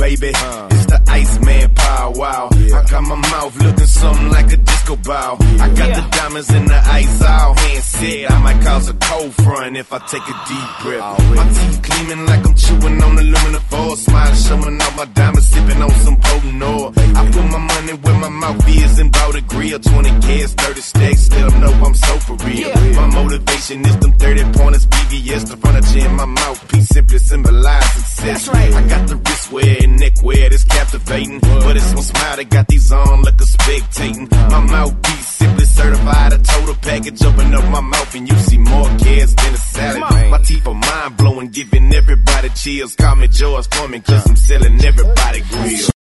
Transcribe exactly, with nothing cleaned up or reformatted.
baby. It's the Iceman power, wow. I got my mouth looking something like a disco ball. I got the diamonds in the ice all hand said. I might cause a cold front if I take a deep breath. My teeth gleaming like I'm chewing on aluminum foil. Smile showing off my diamonds, sipping on some potent oil. I put my money where my mouth is and bought a grill. Twenty K's, thirty stacks, let them know I'm so for real. My motivation is them thirty pointers, B V S, the furniture in my mouthpiece simply symbolize success. I got the wristwear and neckwear that's captivating, but it's one smile that got these on like a spectating. My mouthpiece simply certified, a total package. Open up my mouth and you see more kids than a salad. My teeth are mind blowing, giving everybody chills. Call me George Foreman, cause I'm selling everybody grills.